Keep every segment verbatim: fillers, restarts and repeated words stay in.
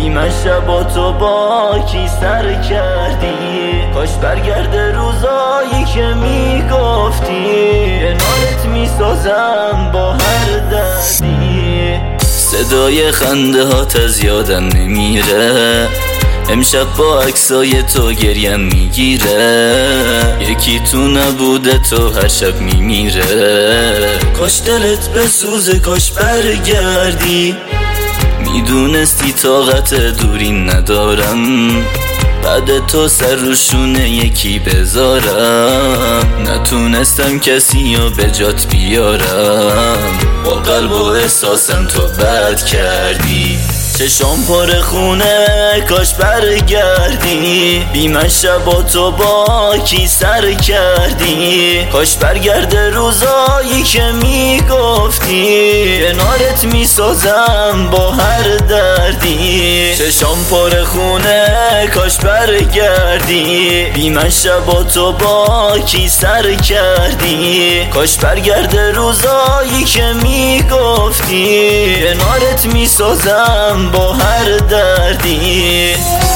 بی من شبا تو با کی سر کردی؟ کاش برگرده روزایی که میگفتی کنارت میسازم با هر دردی. صدای خنده هات از یادم نمیره، امشب با عکسای تو گریم میگیره. یکی تو نبوده تو هر شب میمیره. کاش دلت بسوزه کاش برگردی، میدونستی طاقت دوری ندارم. بعد تو سر رو شونه یکی بذارم، نتونستم کسی رو به جات بیارم. با قلب و احساسم تو بد کردی. چشام پر خونه کاش برگردی، بی من شبا تو با کی سر کردی؟ کاش برگرده روزایی که میگفتی کنارت میسازم با هر دردی. چشام پر خونه کاش برگردی، بی من شبا تو با کی سر کردی؟ کاش برگرده روزایی که میگفتی کنارت میسازم با هر دردی.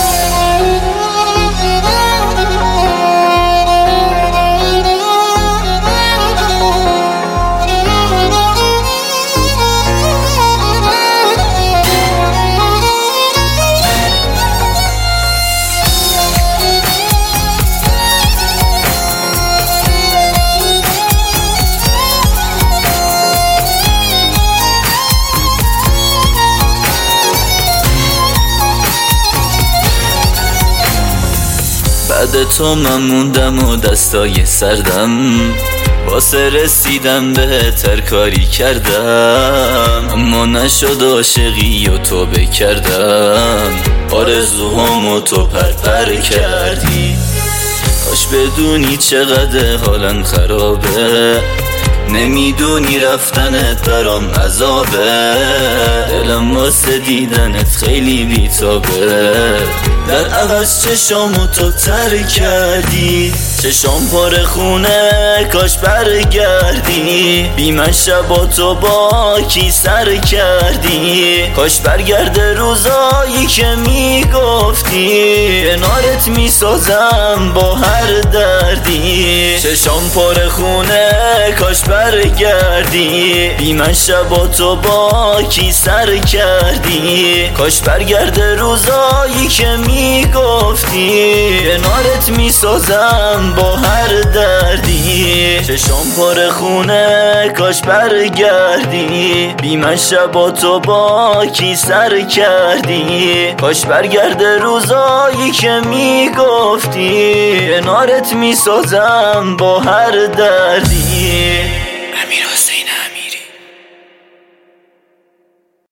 بعد تو من موندم و دستای سردم، واسه رسیدم بهتر کاری کردم. اما نشد عاشقی و تو بکردم، آرزوهامو تو پرپر کردی. کاش بدونی چقدر حالم خرابه، نمیدونی رفتنت برام عذابه. دلم واسه دیدنت خیلی بیتابه، در عوض چشامو تو تر کردی. چشام پر خونه کاش برگردی، بی من شبا تو با کی سر کردی؟ کاش برگرده روزایی که میگفتی کنارت میسازم با هر دردی. چشام پر خونه کاش برگردی، بی من شبا تو با کی سر کردی؟ کاش برگرده روزایی که میگفتی کنارت میسازم با هر دردی. چشام پر خونه کاش برگردی، بی من شبا تو با کی سر کردی؟ کاش برگرده روزایی که میگفتی کنارت میسازم با هر دردی.